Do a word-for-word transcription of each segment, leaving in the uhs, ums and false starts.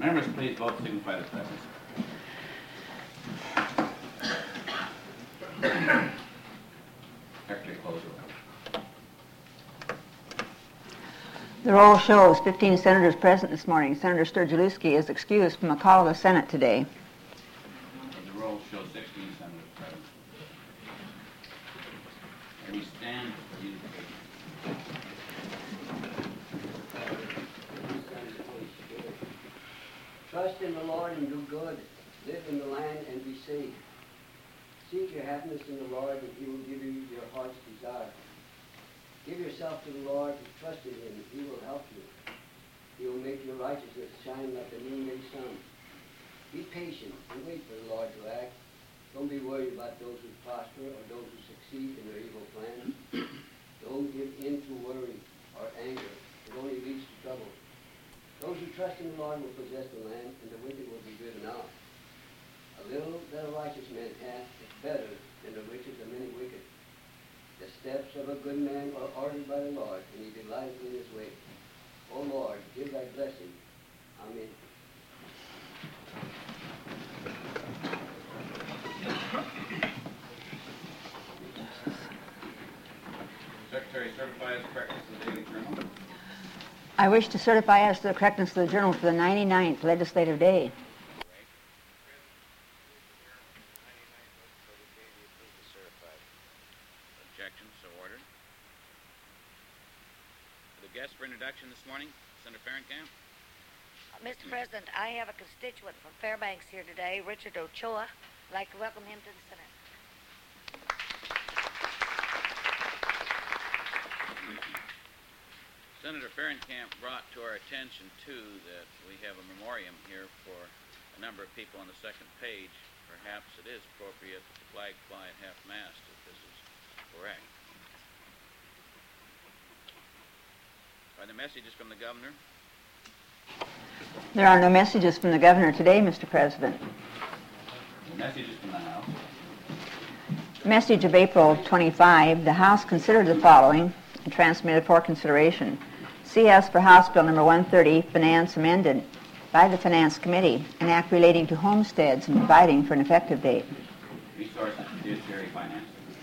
Members, please vote, signify their presence. Secretary, close the roll. The roll shows fifteen senators present this morning. Senator Sturgielewski is excused from the call of the Senate today. The roll shows sixteen senators present. May we stand for the invocation. Trust in the Lord and do good. Live in the land and be safe. Seek your happiness in the Lord, and he will give you your heart's desire. Give yourself to the Lord and trust in him. He will help you. He will make your righteousness shine like the noonday sun. Be patient and wait for the Lord to act. Don't be worried about those who prosper or those who succeed in their evil plans. Don't give in to worry or anger. It only leads to trouble. Those who trust in the Lord will possess the land, and the wicked will be driven out. A little that a righteous man hath is better than the riches of many wicked. The steps of a good man are ordered by the Lord, and he delighteth in his way. O Lord, give thy blessing. Amen. Secretary, certify as correctness of the Daily Journal. I wish to certify as to the correctness of the journal for the ninety-ninth legislative day. Objection, so ordered. The guest for introduction this morning, Senator Ferencamp. Uh, Mister President, I have a constituent from Fairbanks here today, Richard Ochoa. I'd like to welcome him to the Senate. Senator Ferencamp brought to our attention, too, that we have a memoriam here for a number of people on the second page. Perhaps it is appropriate that the flag fly at half-mast if this is correct. Are there messages from the governor? There are no messages from the governor today, Mister President. Messages from the House. Message of April twenty-fifth, the House considered the following and transmitted for consideration. C S for House Bill number one thirty, Finance amended by the Finance Committee, an act relating to homesteads and providing for an effective date. Resources, Judiciary, Finance.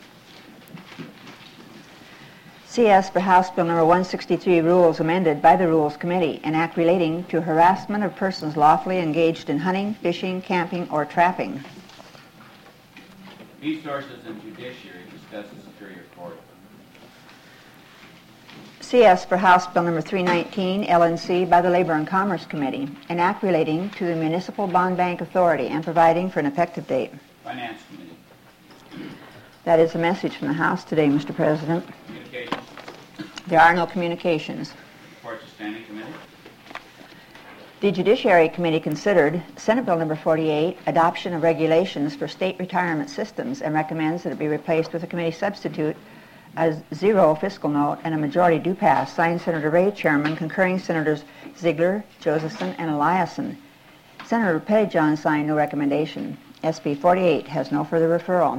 C S for House Bill number one sixty-three, Rules amended by the Rules Committee, an act relating to harassment of persons lawfully engaged in hunting, fishing, camping, or trapping. Resources and Judiciary discuss the Superior Court. C S for House Bill number three nineteen, L N C by the Labor and Commerce Committee, an act relating to the Municipal Bond Bank Authority and providing for an effective date. Finance Committee. That is the message from the House today, Mister President. Communications. There are no communications. Reports of Standing Committee. The Judiciary Committee considered Senate Bill number forty-eight, adoption of regulations for state retirement systems, and recommends that it be replaced with a committee substitute, a zero fiscal note, and a majority do pass. Signed, Senator Ray, Chairman, concurring Senators Ziegler, Josephson, and Eliason. Senator Pettyjohn signed no recommendation. S B forty-eight has no further referral.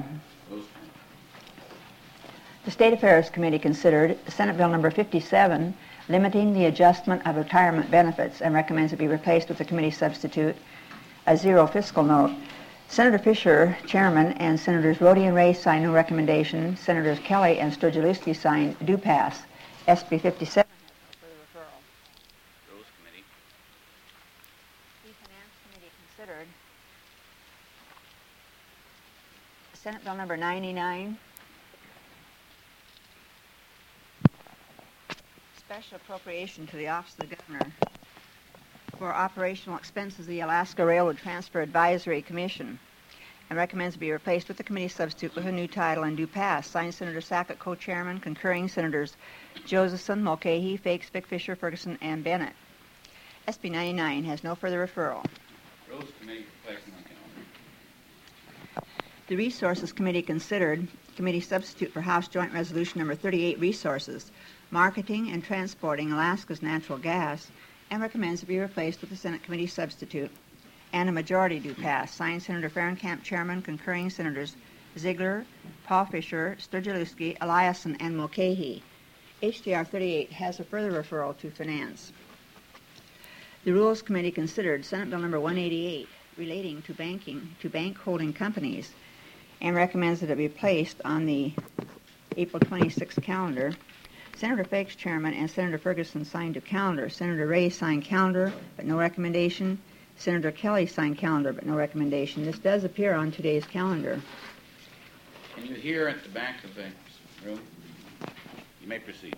The State Affairs Committee considered Senate Bill number fifty-seven, limiting the adjustment of retirement benefits, and recommends it be replaced with a committee substitute, a zero fiscal note. Senator Fisher, Chairman, and Senators Rhodey and Ray signed no recommendation. Senators Kelly and Sturgielewski signed do pass. S B fifty-seven has no further referral. Rules Committee. The Finance Committee considered Senate Bill number ninety-nine, special appropriation to the Office of the Governor for operational expenses of the Alaska Railroad Transfer Advisory Commission, and recommends it be replaced with the committee substitute with a new title and do pass. Signed, Senator Sackett, co-chairman, concurring Senators Josephson, Mulcahy, Fakes, Vic Fisher, Ferguson, and Bennett. S B ninety-nine has no further referral. Rules Committee for placing on calendar. The Resources Committee considered committee substitute for House Joint Resolution number thirty-eight, Resources, marketing and transporting Alaska's natural gas, and recommends it be replaced with the Senate committee substitute, and a majority do pass. Signed, Senator Ferencamp, Chairman, concurring Senators Ziegler, Paul Fisher, Sturgielewski, Eliason, and Mulcahy. H D R thirty-eight has a further referral to Finance. The Rules Committee considered Senate Bill number one eighty-eight relating to banking, to bank holding companies, and recommends that it be placed on the April twenty-sixth calendar. Senator Fakes, chairman, and Senator Ferguson signed to calendar. Senator Ray signed calendar, but no recommendation. Senator Kelly signed calendar, but no recommendation. This does appear on today's calendar. Can you hear at the back of the room? You may proceed.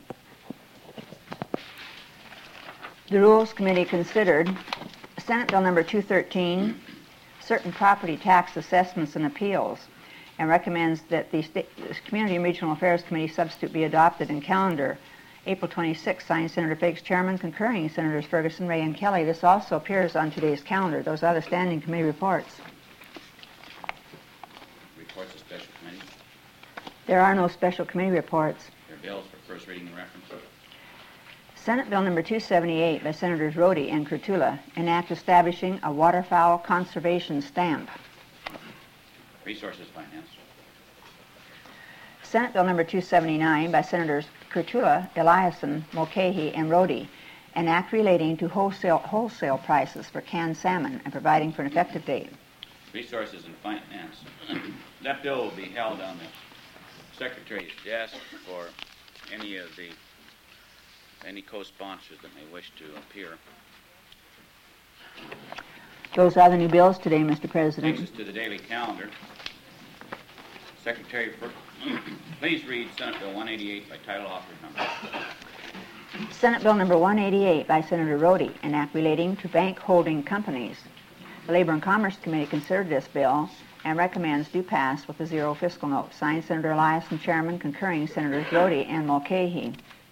The Rules Committee considered Senate Bill number two thirteen, certain property tax assessments and appeals, and recommends that the State, Community and Regional Affairs Committee substitute be adopted in calendar. April twenty-sixth, signed Senator Fakes, chairman, concurring Senators Ferguson, Ray, and Kelly. This also appears on today's calendar. Those are the standing committee reports. Reports of special committee. There are no special committee reports. There are bills for first reading and reference. Senate Bill number two seventy-eight by Senators Rhodey and Kurtula, an act establishing a waterfowl conservation stamp. Resources Finance. Senate Bill number two seventy-nine by Senators Kurtula, Eliason, Mulcahy, and Rhodey, an act relating to wholesale wholesale prices for canned salmon and providing for an effective date. Resources and Finance. That bill will be held on the Secretary's desk for any of the any co-sponsors that may wish to appear. Those are the new bills today, Mister President. Takes us to the daily calendar. Secretary, for, please read Senate Bill one eighty-eight by title, offered number. Senate Bill number one eighty-eight by Senator Rhodey, an act relating to bank holding companies. The Labor and Commerce Committee considered this bill and recommends do pass with a zero fiscal note. Signed, Senator Eliason, chairman, concurring Senators Rhodey and Mulcahy.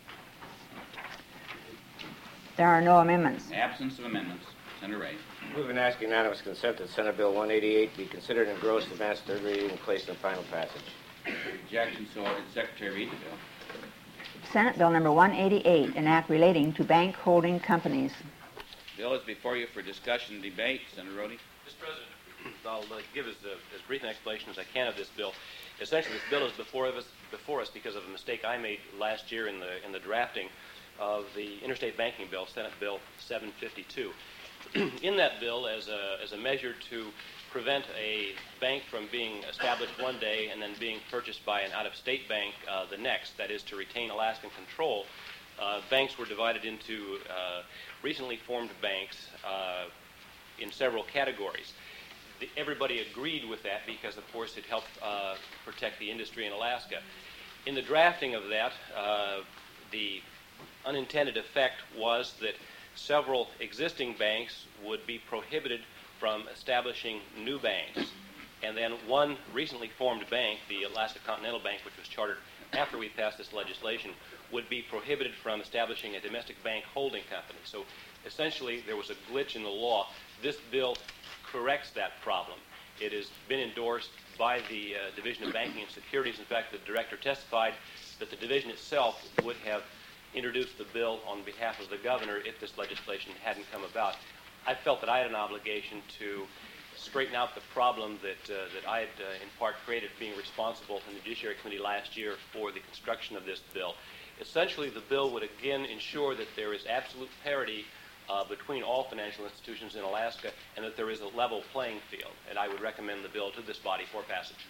There are no amendments. Absence of amendments. Senator Ray. Move and ask unanimous consent that Senate Bill one eighty-eight be considered and engrossed, advanced third reading, and placed in final passage. Rejection, so ordered. Secretary, read the bill. Senate Bill number one eighty-eight, an act relating to bank holding companies. Bill is before you for discussion and debate. Senator Rhodey. Mister President, I'll uh, give as, uh, as brief an explanation as I can of this bill. Essentially, this bill is before us, before us because of a mistake I made last year in the in the drafting of the Interstate Banking Bill, Senate Bill seven fifty-two. In that bill, as a, as a measure to prevent a bank from being established one day and then being purchased by an out-of-state bank uh, the next, that is to retain Alaskan control, uh, banks were divided into uh, recently formed banks uh, in several categories. The, everybody agreed with that because, of course, it helped uh, protect the industry in Alaska. In the drafting of that, uh, the unintended effect was that several existing banks would be prohibited from establishing new banks. And then one recently formed bank, the Alaska Continental Bank, which was chartered after we passed this legislation, would be prohibited from establishing a domestic bank holding company. So essentially there was a glitch in the law. This bill corrects that problem. It has been endorsed by the uh, Division of Banking and Securities. In fact, the director testified that the division itself would have introduced the bill on behalf of the governor if this legislation hadn't come about. I felt that I had an obligation to straighten out the problem that uh, that I had uh, in part created, being responsible in the Judiciary Committee last year for the construction of this bill. Essentially, the bill would again ensure that there is absolute parity uh, between all financial institutions in Alaska and that there is a level playing field. And I would recommend the bill to this body for passage.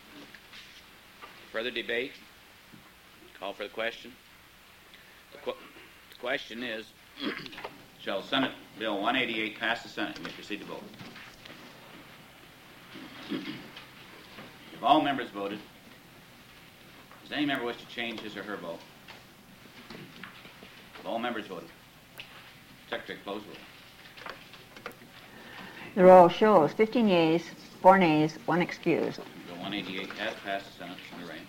Further debate? Call for the question. The, qu- the question is, shall Senate Bill one eighty-eight pass the Senate? You may proceed to vote. If all members voted, does any member wish to change his or her vote? If all members voted, Secretary, close the roll. The roll shows fifteen yeas, four nays, one excused. Bill one eighty-eight has passed the Senate. Senator Ray.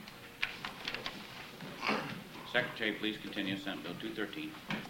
Secretary, please continue. Senate Bill two thirteen.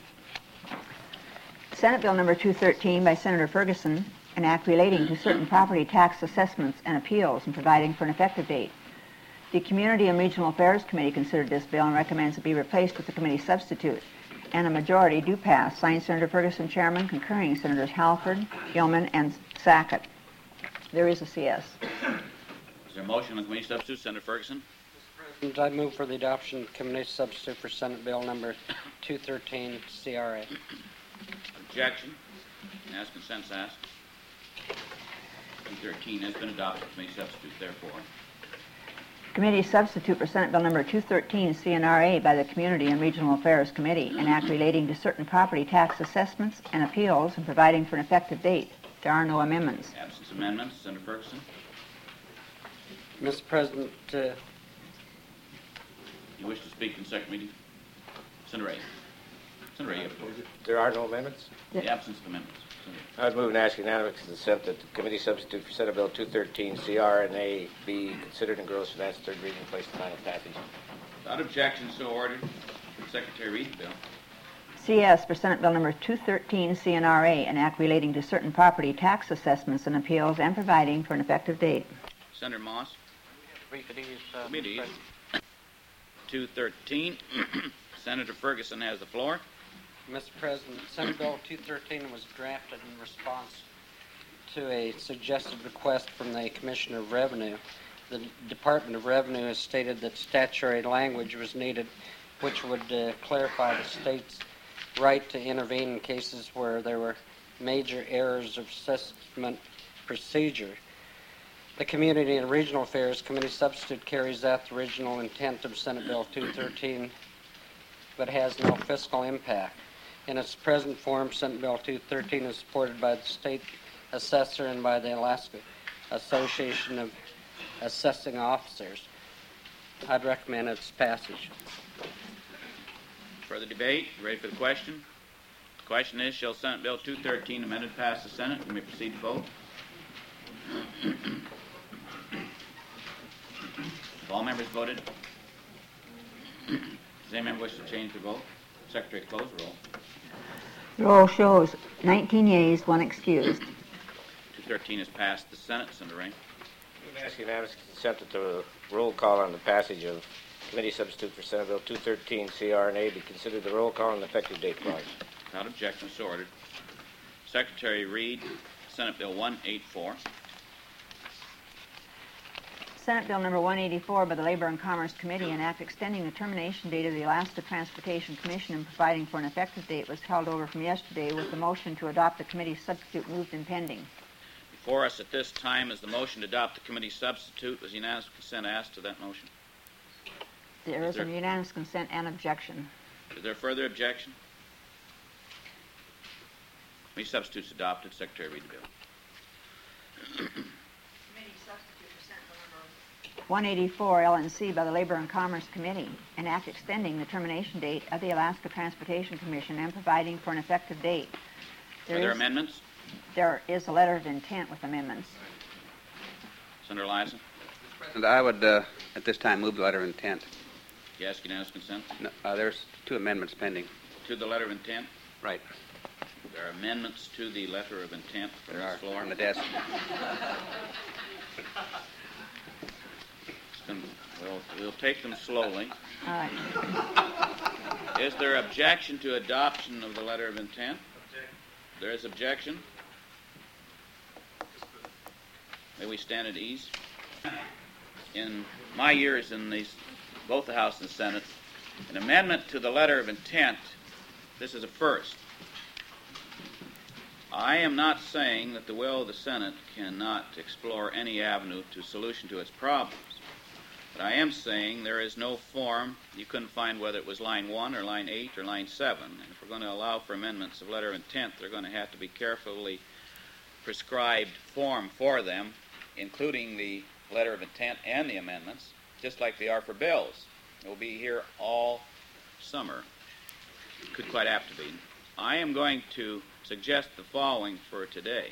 Senate Bill number two thirteen by Senator Ferguson, an act relating to certain property tax assessments and appeals and providing for an effective date. The Community and Regional Affairs Committee considered this bill and recommends it be replaced with the committee substitute. And a majority do pass. Signed, Senator Ferguson, chairman, concurring Senators Halford, Gilman, and Sackett. There is a C S. Is there a motion on the committee substitute? Senator Ferguson. President, I move for the adoption of committee substitute for Senate Bill number two thirteen C R A. Objection. As consents asked. two thirteen has been adopted. Committee substitute, therefore. Committee substitute for Senate Bill number two thirteen, C N R A, by the Community and Regional Affairs Committee, an act relating to certain property tax assessments and appeals and providing for an effective date. There are no amendments. Absence amendments. Senator Ferguson. Mister President, uh, You wish to speak in second reading? Senator Ray. Senator Ray, you have the floor. There are no amendments? The absence of amendments. Senator Ray. I would move and ask unanimous consent that the committee substitute for Senate Bill two thirteen, C R and A, be considered in gross advance third reading and placed in final passage. Without objection, so ordered. Secretary, read the bill. C S for Senate Bill number two thirteen, C N R A, an act relating to certain property tax assessments and appeals and providing for an effective date. Senator Moss. brief it is, uh, Committee. Mister two thirteen. Senator Ferguson has the floor. Mister President, Senate Bill two thirteen was drafted in response to a suggested request from the Commissioner of Revenue. The Department of Revenue has stated that statutory language was needed which would uh, clarify the state's right to intervene in cases where there were major errors of assessment procedure. The Community and Regional Affairs Committee substitute carries out the original intent of Senate Bill two thirteen, but has no fiscal impact. In its present form, Senate Bill two thirteen is supported by the state assessor and by the Alaska Association of Assessing Officers. I'd recommend its passage. Further debate? You ready for the question? The question is, shall Senate Bill two thirteen amended pass the Senate? We may proceed to vote. Have all members voted? Does any member wish to change their vote? Secretary, close the roll. Roll shows nineteen yeas, one excused. two thirteen has passed the Senate. Senator Ray. I ask unanimous consent that the roll call on the passage of committee substitute for Senate Bill two thirteen, C R and A, be considered the roll call and effective date clause. Without objection, so ordered. Secretary, read Senate Bill one eighty-four. Senate Bill number one eighty-four by the Labor and Commerce Committee, an act extending the termination date of the Alaska Transportation Commission and providing for an effective date, was held over from yesterday with the motion to adopt the committee substitute moved and pending. Before us at this time is the motion to adopt the committee substitute. Was unanimous consent asked to that motion? There Is is there- a unanimous consent and objection. Is there further objection? Committee substitutes adopted. Secretary, read the bill. one eighty-four L N C by the Labor and Commerce Committee, an act extending the termination date of the Alaska Transportation Commission and providing for an effective date. Are there is, amendments? there is a letter of intent with amendments. Senator Eliason, And I would, uh, at this time, move the letter of intent. you ask unanimous consent No, uh, there's two amendments pending. to the letter of intent. Right. There are amendments to the letter of intent from There the are floor. on the desk. Then We'll, we'll take them slowly. All right. Is there objection to adoption of the letter of intent? There is objection. May we stand at ease? In my years in these, both the House and Senate, an amendment to the letter of intent, this is a first. I am not saying that the will of the Senate cannot explore any avenue to solution to its problems. But I am saying there is no form, you couldn't find whether it was line one or line eight or line seven. And if we're going to allow for amendments of letter of intent, they're going to have to be carefully prescribed form for them, including the letter of intent and the amendments, just like they are for bills. It will be here all summer. Could quite apt to be. I am going to suggest the following for today.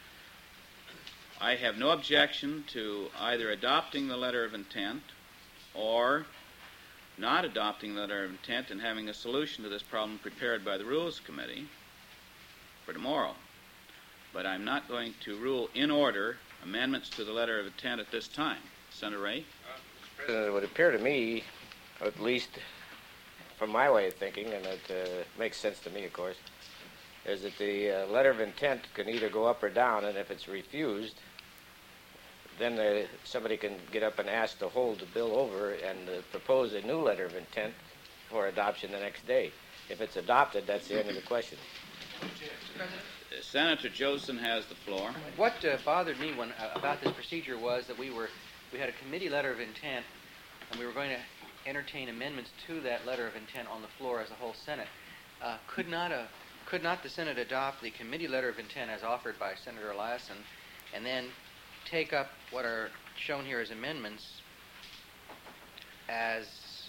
I have no objection to either adopting the letter of intent or not adopting the letter of intent and having a solution to this problem prepared by the Rules Committee for tomorrow. But I'm not going to rule in order amendments to the letter of intent at this time. Senator Ray? President, it would appear to me, at least from my way of thinking, and it uh, makes sense to me, of course, is that the uh, letter of intent can either go up or down, and if it's refused, then uh, somebody can get up and ask to hold the bill over and uh, propose a new letter of intent for adoption the next day. If it's adopted, that's the end of the question. Senator Joseph has the floor. What uh, bothered me when, uh, about this procedure was that we were we had a committee letter of intent, and we were going to entertain amendments to that letter of intent on the floor as a whole Senate. Uh, could not a could not the Senate adopt the committee letter of intent as offered by Senator Eliason, and then take up what are shown here as amendments as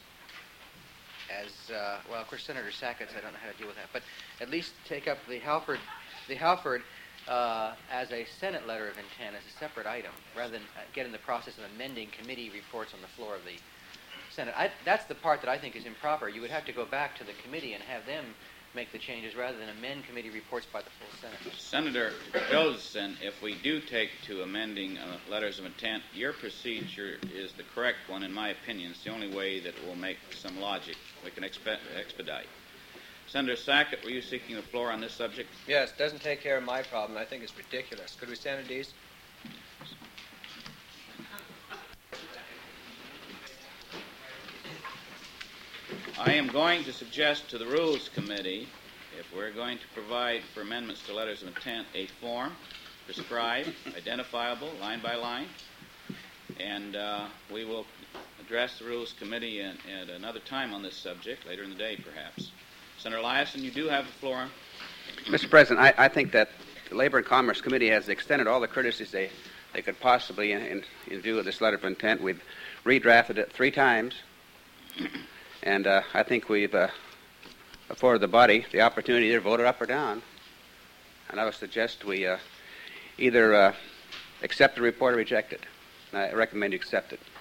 as uh, well? Of course, Senator Sackett's, I don't know how to deal with that, but at least take up the Halford the Halford uh, as a Senate letter of intent as a separate item, rather than uh, get in the process of amending committee reports on the floor of the Senate. I, that's the part that I think is improper. You would have to go back to the committee and have them make the changes rather than amend committee reports by the full Senate. Senator Josephson, if we do take to amending uh, letters of intent, your procedure is the correct one, in my opinion. It's the only way that it will make some logic. We can expe- expedite. Senator Sackett, were you seeking the floor on this subject? Yes, it doesn't take care of my problem. I think it's ridiculous. Could we stand at ease? I am going to suggest to the Rules Committee, if we're going to provide for amendments to letters of intent, a form, prescribed, identifiable, line by line, and uh, we will address the Rules Committee at, at another time on this subject, later in the day perhaps. Senator Eliason, you do have the floor. Mister President, I, I think that the Labor and Commerce Committee has extended all the courtesies they, they could possibly in, in, in view of this letter of intent. We've redrafted it three times. And uh, I think we've uh, afforded the body the opportunity to either vote it up or down. And I would suggest we uh, either uh, accept the report or reject it. And I recommend you accept it.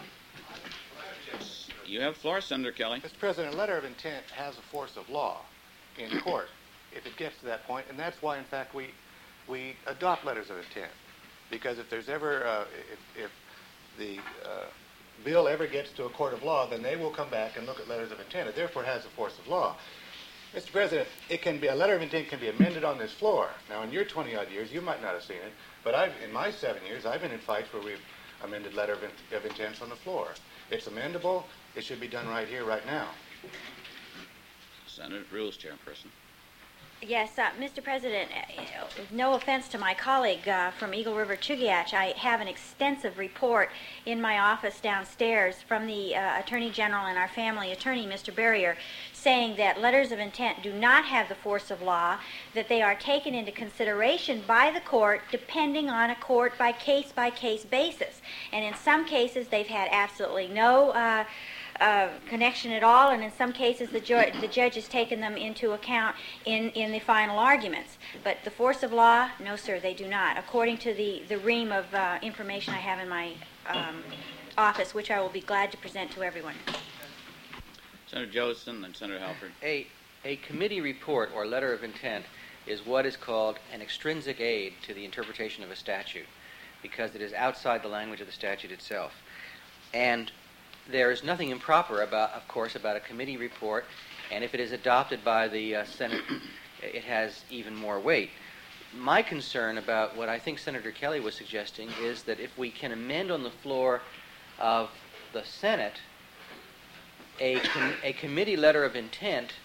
You have the floor, Senator Kelly. Mister President, a letter of intent has a force of law in court if it gets to that point, and that's why, in fact, we we adopt letters of intent. Because if there's ever, uh, if, if the uh, bill ever gets to a court of law, then they will come back and look at letters of intent. It therefore has the force of law. Mister President, it can be a letter of intent can be amended on this floor. Now, in your twenty odd years, you might not have seen it, but I've, in my seven years, I've been in fights where we've amended letter of, in, of intents on the floor. It's amendable. It should be done right here, right now. Senate Rules Chairperson. Yes, uh, Mister President, uh, no offense to my colleague uh, from Eagle River Chugach, I have an extensive report in my office downstairs from the uh, Attorney General and our family attorney, Mister Berrier, saying that letters of intent do not have the force of law, that they are taken into consideration by the court depending on a court by case-by-case basis. And in some cases, they've had absolutely no uh, Uh, connection at all, and in some cases the, ju- the judge has taken them into account in, in the final arguments. But the force of law, no sir, they do not, according to the, the ream of uh, information I have in my um, office, which I will be glad to present to everyone. Senator Josephson and Senator Halford. A, a committee report or letter of intent is what is called an extrinsic aid to the interpretation of a statute, because it is outside the language of the statute itself. And there is nothing improper about, of course, about a committee report, and if it is adopted by the uh, Senate, it has even more weight. My concern about what I think Senator Kelly was suggesting is that if we can amend on the floor of the Senate a, com- a committee letter of intent,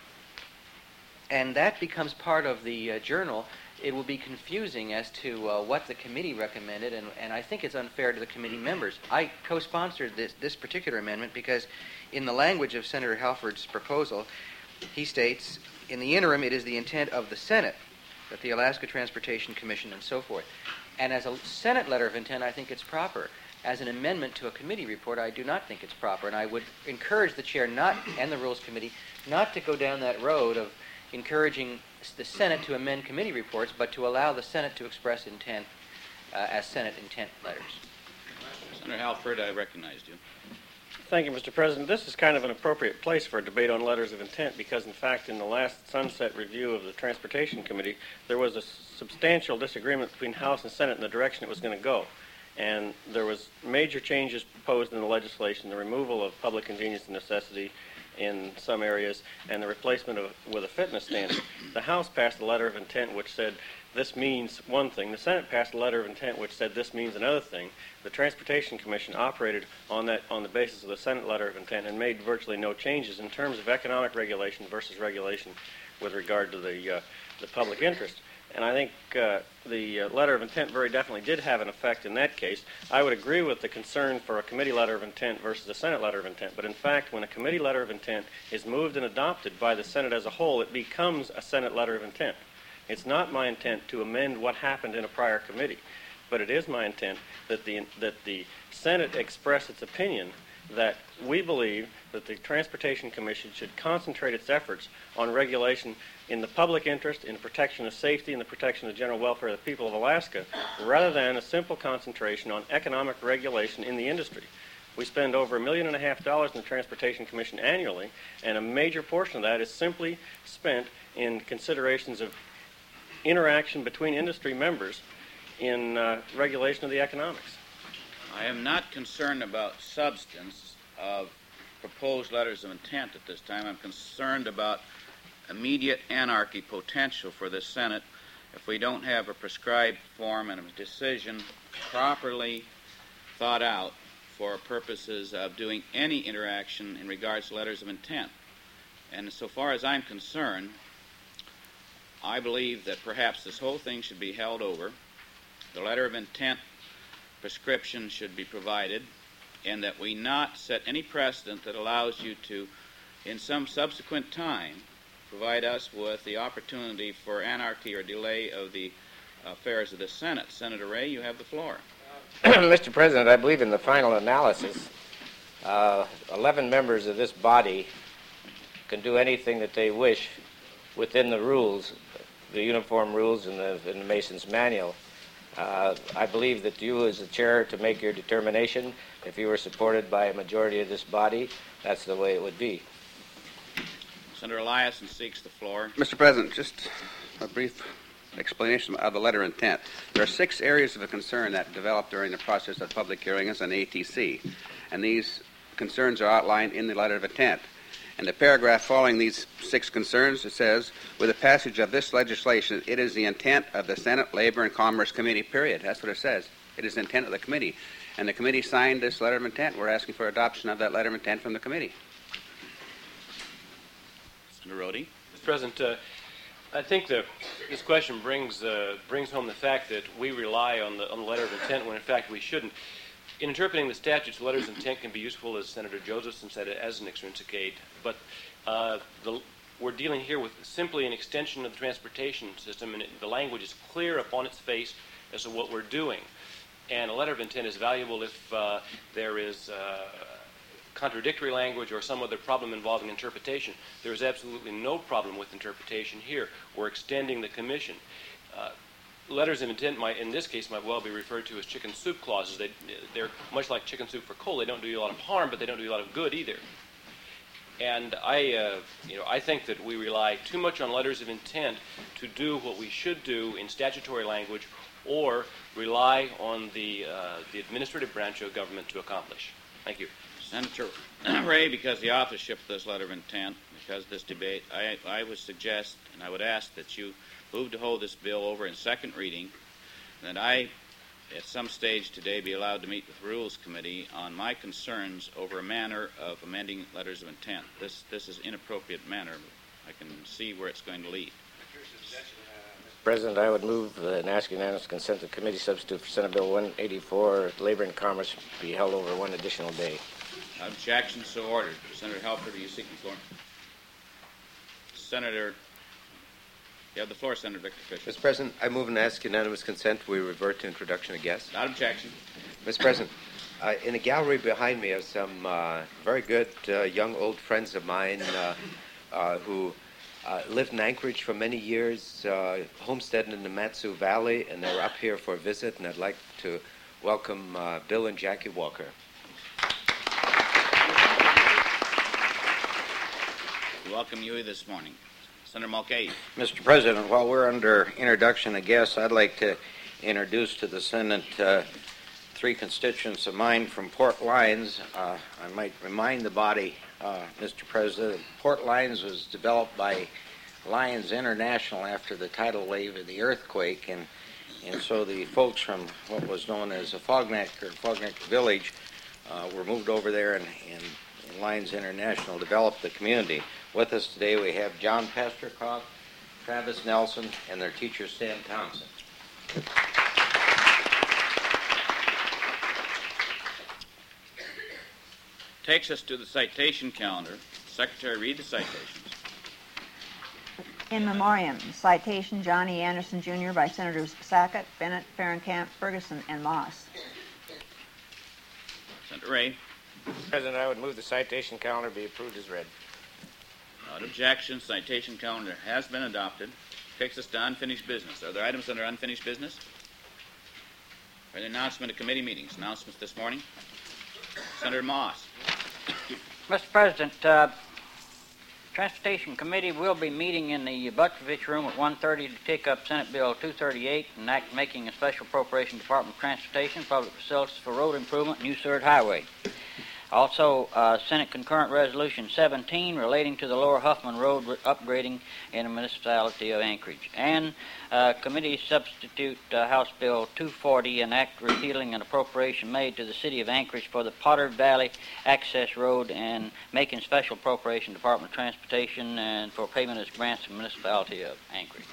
and that becomes part of the uh, journal, it will be confusing as to uh, what the committee recommended, and, and I think it's unfair to the committee members. I co-sponsored this, this particular amendment because in the language of Senator Halford's proposal, he states, in the interim, it is the intent of the Senate that the Alaska Transportation Commission and so forth. And as a Senate letter of intent, I think it's proper. As an amendment to a committee report, I do not think it's proper, and I would encourage the chair not and the Rules Committee not to go down that road of encouraging the Senate to amend committee reports, but to allow the Senate to express intent uh, as Senate intent letters. Senator Halford, I recognized you. Thank you, Mister President. This is kind of an appropriate place for a debate on letters of intent because, in fact, in the last sunset review of the Transportation Committee, there was a substantial disagreement between House and Senate in the direction it was going to go. And there was major changes proposed in the legislation, the removal of public convenience and necessity in some areas, and the replacement of with a fitness standard. The House passed a letter of intent which said this means one thing. The Senate passed a letter of intent which said this means another thing. The Transportation Commission operated on that on the basis of the Senate letter of intent and made virtually no changes in terms of economic regulation versus regulation with regard to the uh, the public interest. and I think uh, the uh, letter of intent very definitely did have an effect in that case. I would agree with the concern for a committee letter of intent versus a Senate letter of intent, but in fact, when a committee letter of intent is moved and adopted by the Senate as a whole, it becomes a Senate letter of intent. It's not my intent to amend what happened in a prior committee, but it is my intent that the, that the Senate express its opinion that we believe that the Transportation Commission should concentrate its efforts on regulation in the public interest, in the protection of safety, and the protection of the general welfare of the people of Alaska, rather than a simple concentration on economic regulation in the industry. We spend over a million and a half dollars in the Transportation Commission annually, and a major portion of that is simply spent in considerations of interaction between industry members in uh, regulation of the economics. I am not concerned about substance of proposed letters of intent at this time. I'm concerned about immediate anarchy potential for the Senate if we don't have a prescribed form and a decision properly thought out for purposes of doing any interaction in regards to letters of intent. And so far as I'm concerned, I believe that perhaps this whole thing should be held over. The letter of intent prescription should be provided, and that we not set any precedent that allows you to, in some subsequent time, provide us with the opportunity for anarchy or delay of the affairs of the Senate. Senator Ray, you have the floor. Mister President, I believe in the final analysis, uh, eleven members of this body can do anything that they wish within the rules, the uniform rules in the, in the Mason's Manual. Uh, I believe that you as the chair to make your determination, if you were supported by a majority of this body, that's the way it would be. Senator Eliason seeks the floor. Mister President, just a brief explanation of the letter of intent. There are six areas of concern that developed during the process of public hearings on A T C, and these concerns are outlined in the letter of intent. And the paragraph following these six concerns, it says, with the passage of this legislation, it is the intent of the Senate Labor and Commerce Committee, period. That's what it says. It is the intent of the committee. And the committee signed this letter of intent. We're asking for adoption of that letter of intent from the committee. Senator Rhodey. Mister President, uh, I think that this question brings uh, brings home the fact that we rely on the, on the letter of intent when in fact we shouldn't. In interpreting the statutes, letters of intent can be useful, as Senator Josephson said, as an extrinsic aid, but uh, the, we're dealing here with simply an extension of the transportation system, and it, the language is clear upon its face as to what we're doing. And a letter of intent is valuable if uh, there is uh, contradictory language or some other problem involving interpretation. There is absolutely no problem with interpretation here. We're extending the commission. Uh, Letters of intent might, in this case, might well be referred to as chicken soup clauses. They, they're much like chicken soup for coal. They don't do you a lot of harm, but they don't do you a lot of good either. And I, uh, you know, I think that we rely too much on letters of intent to do what we should do in statutory language, or rely on the uh, the administrative branch of government to accomplish. Thank you, Senator Ray. Because the authorship of this letter of intent, because of this debate, I, I would suggest and I would ask that you move to hold this bill over in second reading, and that I, at some stage today, be allowed to meet with the Rules Committee on my concerns over a manner of amending letters of intent. This this is inappropriate manner. I can see where it's going to lead. Mister President, I would move uh, and ask unanimous consent that committee substitute for Senate Bill one eighty-four, Labor and Commerce, be held over one additional day. Objection so ordered. Senator Halford, are you seeking the floor? Senator, you have the floor, Senator Victor Fisher. Mister President, I move and ask unanimous consent we revert to introduction of guests. Without objection. Mister President, uh, in the gallery behind me are some uh, very good uh, young old friends of mine uh, uh, who uh, lived in Anchorage for many years, uh, homesteaded in the Mat-Su Valley, and they're up here for a visit, and I'd like to welcome uh, Bill and Jackie Walker. We welcome you this morning. Senator Mulcahy. Mister President, while we're under introduction of guests, I'd like to introduce to the Senate uh, three constituents of mine from Port Lions. Uh, I might remind the body, uh, Mister President, Port Lions was developed by Lions International after the tidal wave of the earthquake, and and so the folks from what was known as Afognak or Afognak Village uh, were moved over there, and, and, and Lions International developed the community. With us today we have John Pasterkoff, Travis Nelson, and their teacher, Sam Thompson. Takes us to the citation calendar. Secretary, read the citations. In memoriam, citation Johnny Anderson, Junior by Senators Sackett, Bennett, Ferencamp, Ferguson, and Moss. Senator Ray. Mister President, I would move the citation calendar be approved as read. Without objection, citation calendar has been adopted. Takes us to unfinished business. Are there items under unfinished business? Are there announcement of committee meetings? Announcements this morning? Senator Moss. Mister President, uh, Transportation Committee will be meeting in the Butrovich Room at one thirty to take up Senate Bill two thirty-eight, an act making a special appropriation Department of Transportation, public facilities for road improvement, New Third Highway. Also, uh, Senate Concurrent Resolution seventeen relating to the Lower Huffman Road upgrading in the municipality of Anchorage. And uh, committee substitute uh, House Bill two forty, an act repealing an appropriation made to the city of Anchorage for the Potter Valley Access Road and making special appropriation Department of Transportation and for payment as grants to the municipality of Anchorage.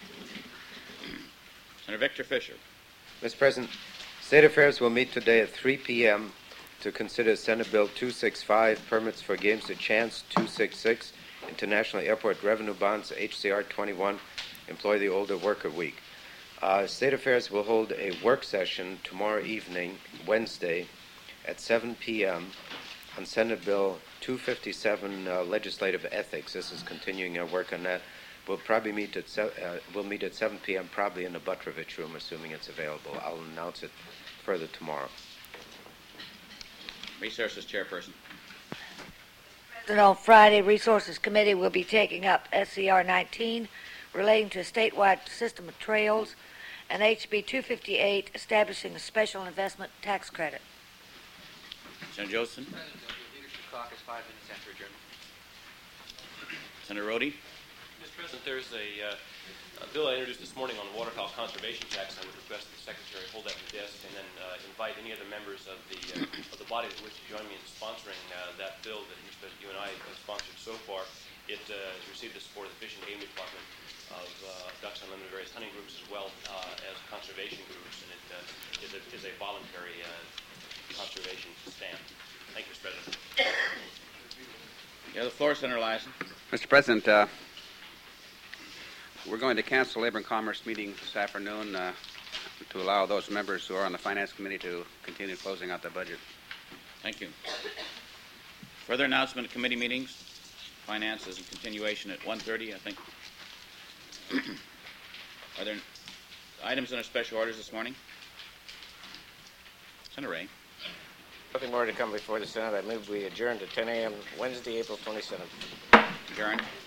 Senator Victor Fisher. Mister President, State Affairs will meet today at three p.m. to consider Senate Bill two sixty-five, Permits for Games to Chance, two sixty-six, International Airport Revenue Bonds, H C R twenty-one, Employ the Older Worker Week. Uh, State Affairs will hold a work session tomorrow evening, Wednesday, at seven p.m. on Senate Bill two fifty-seven, uh, Legislative Ethics. This is continuing our work on that. We'll probably meet at se- uh, we'll meet at seven p.m. probably in the Butrovich Room, assuming it's available. I'll announce it further tomorrow. Resources Chairperson. President, on Friday, Resources Committee will be taking up S C R nineteen relating to a statewide system of trails and H B two fifty-eight establishing a special investment tax credit. Senator Joseph. Leadership Caucus, five minutes after adjournment. Senator Rhodey. Mister President, there's a, uh, a bill I introduced this morning on waterfowl conservation tax. I would request that the Secretary hold that to the desk and then uh, invite any other members of the uh, of the body that wish to join me in sponsoring uh, that bill that Mister President, you and I have sponsored so far. It uh, has received the support of the Fish and Game Department, of uh, Ducks Unlimited, various hunting groups, as well uh, as conservation groups, and it uh, is, a, is a voluntary uh, conservation stamp. Thank you, Mister President. You have the floor, Senator Lyson. Mister President, uh, we're going to cancel Labor and Commerce meeting this afternoon uh, to allow those members who are on the Finance Committee to continue closing out the budget. Thank you. Further announcement of committee meetings. Finance is in continuation at one thirty, I think. Are there items under special orders this morning? Senator Ray. Nothing more to come before the Senate. I move we adjourn to ten a.m. Wednesday, April twenty-seventh. Adjourned.